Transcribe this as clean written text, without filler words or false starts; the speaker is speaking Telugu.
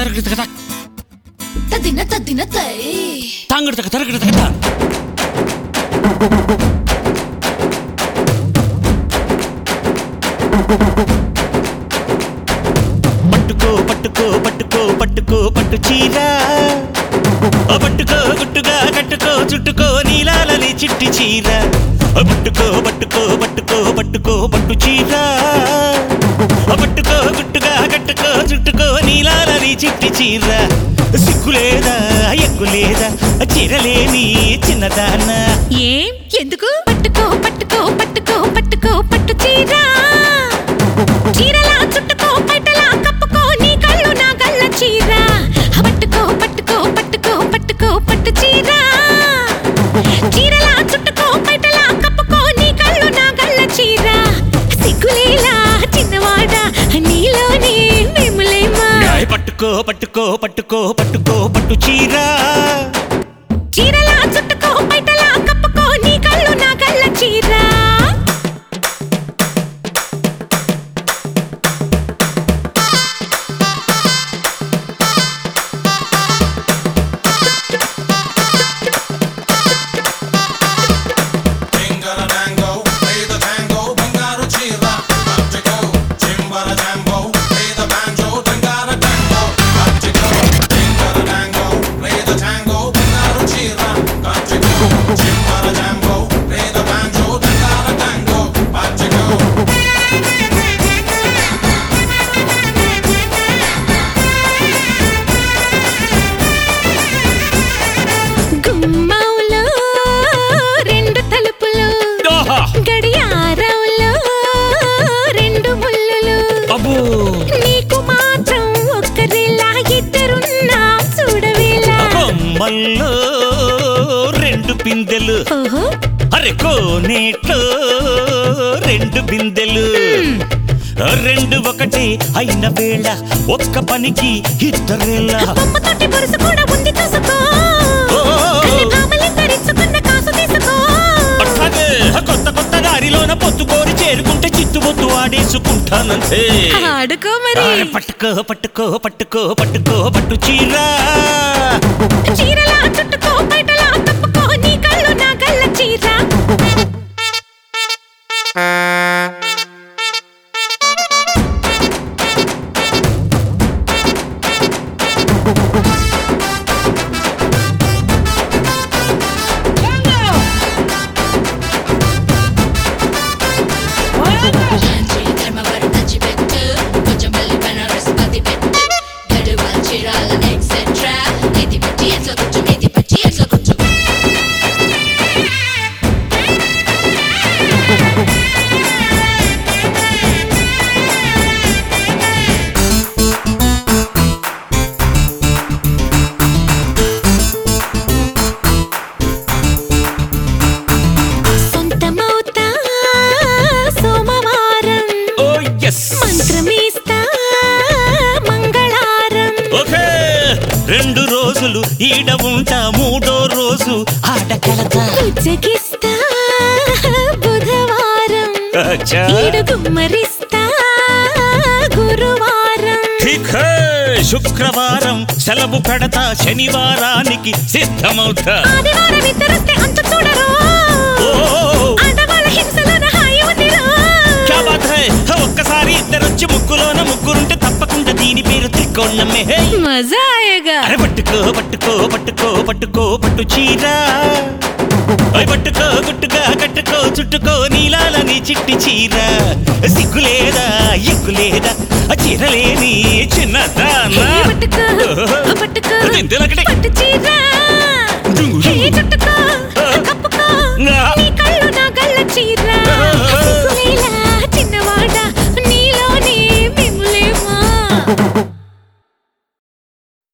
పట్టుకో పట్టుకో పట్టుకో పట్టుకో పట్టు చీర పట్టుకో గుట్టుగా కట్టుకో చుట్టుకో నీలాలని చిట్టి చీర పట్టుకో పట్టుకో పట్టుకో పట్టుకో పట్టు చీర పట్టుకో గుట్టుగా కట్టుకో చుట్టుకో నీలాలని చిట్టి చీర సిగ్గులేదా ఎగ్గులేదా చీరలేని చిన్నదానా ఏం ఎందుకు పట్టుకో పట్టుకో పట్టుకో పట్టుకో పట్టు చీర చీరలా చుట్టుకో పైటలా కప్పుకో నీ కళ్ళు నా గల్ల చీర పట్టుకో పట్టుకో పట్టుకో పట్టుకో పట్టు చీర చీరలా చుట్టుకో పైటలా కప్పుకో నీ కళ్ళు నా గల్ల చీర సిగ్గులేలా చిన్నవాడా నీలోనే మేములేమా పట్టుకో పట్టుకో పట్టుకో పట్టుకో పట్టు చీర చీరలా చుట్టుకో పైటలా కప్పుకో నీ కళ్ళు నా గల్ల చీర నీకు మాత్రం ఒక్కరిలా ఇద్దరున్నా చూడవేలా కొమ్మల్లో రెండు పిందెలు అరే కోనేట్లో రెండు బిందెలు రెండు ఒకటి అయిన వేళ ఒక్క పనికి ఇద్దరేలా బొమ్మతోటి బొరుసు కూడా ఉంది చూసుకో ధరించుకున్న కాసు తీసుకో కొత్త కొత్త దారిలోన పొత్తుకోరి చేరుకుంటే చిత్తుబొత్తు ఆడేసుకుంటానంతే ఆడుకో మరి పట్టుకో పట్టుకో పట్టుకో పట్టుకో పట్టు చీర చీరలా చుట్టుకో బయటలా తప్పుకో నీ కళ్ళు నా గల్ల చీర మంత్రమేస్తా మంగళారం రెండు రోజులు ఈడ ఉంటా మూడో రోజు ఆడకలతా ఉజ్జగిస్తా బుధవారం ఈడు గుమ్మరిస్తా గురువారం శుక్రవారం సెలవు పెడతా శనివారానికి సిద్ధమవుతా ఆదివారం ఇద్దరొస్తే అంతు చూడరు ఆడవాళ్ళ హింసలోన హాయి ఉందిరా ఒక్కసారి ఇద్దరొచ్చి ముగ్గులోన ముగ్గురుంటే తప్పకుండా దీని పేరు త్రికోణమే మజా ఆయగా పట్టుకో పట్టుకో పట్టుకో పట్టుకో పట్టు చీర పట్టుకో గుట్టుగా కట్టుకో చుట్టుకో నీలాలని చిట్టి చీర సిగ్గులేదా ఎగ్గులేదా చీరలేని చిన్నదానా పట్టుకో పట్టుకో పట్టు చీర